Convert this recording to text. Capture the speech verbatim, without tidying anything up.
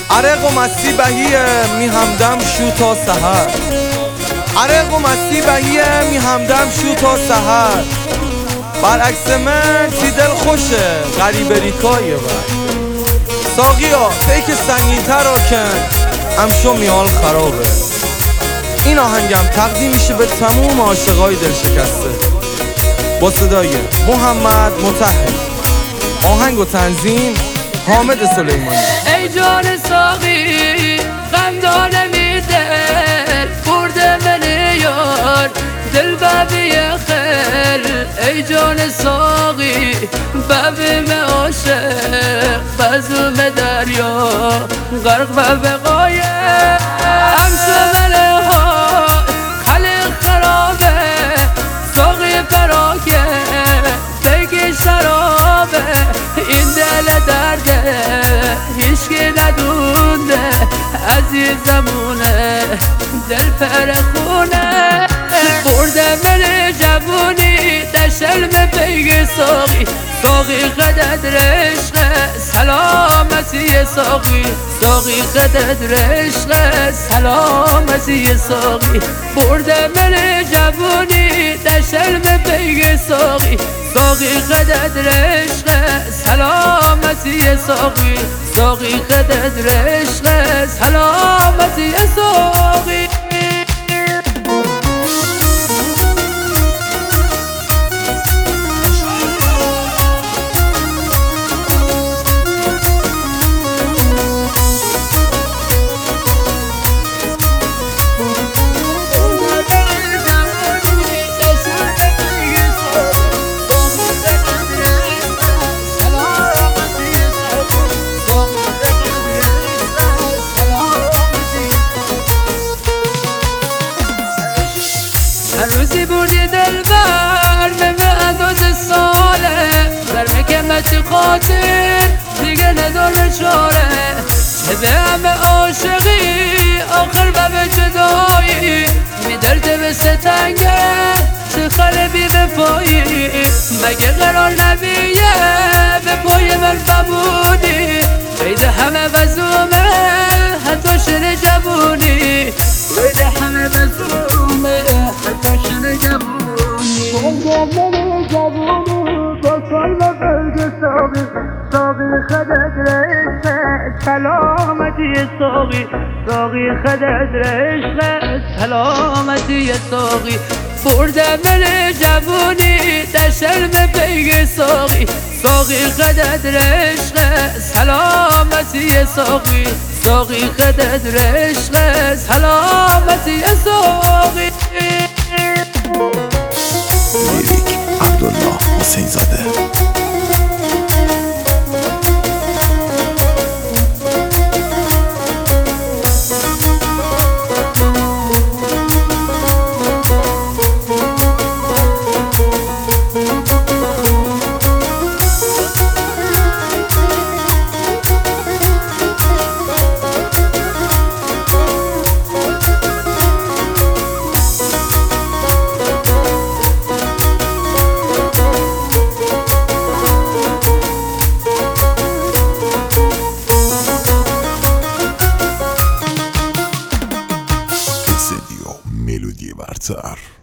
عرق و مستی بهیه می همدم شو تا سحر. عرق و مستی بهیه می همدم شو تا سحر. برعکس من تی دل خوشه غریب ریکایه بر. ساقی ها پیک سنگین تر را کن امشو میال خرابه. این آهنگم تقدیم میشه به تموم عاشقای دل شکسته با صدای محمد متحد. آهنگ و تنظیم حامد سلیمانی. ای جان ساقی غمدان میده برده من یار دل ببی خل. ای جان ساقی ببی من عاشق بزوم دریا غرق ببی قایه امشو مله ها خلی خرابه ساقی فراکه بگی شرابه این دل درده هیچکی ندونه عزیزمونه دل فرخونه برده من جوونی دشل به پیگ ساقی. ساقی قدد رشق سلامتی ساقی. ساقی قدد رشق سلامتی ساقی. برده من جوونی دشل به پیگ ساقی. ساقی قدد رشق سلامتی ساقی. ساقی قدد رشق سلامتی ساقی. هر روزی بردی دل بر به انداز ساله در حکمت خاطر دیگه ندار چاره. چه به همه عاشقی آخر به جدایی میدرده به ستنگه چه خربی به پایی. مگه قرار نبیه به پای من ببودی قید همه وزومه حتی شن جوونی. قید همه وزومه حتی شن جوونی. گمگم جوونی با کل برگ ساقی. ساقی خدد رشق سلامتی ساقی. ساقی خدد رشق سلامتی ساقی. برده من جوونی دشل به پیگ ساقی. ساقی قدد رشق سلامتی ساقی. ساقی قدد رشق سلامتی ساقی. لیریک عبدالله حسین زاده. ملودی برتر.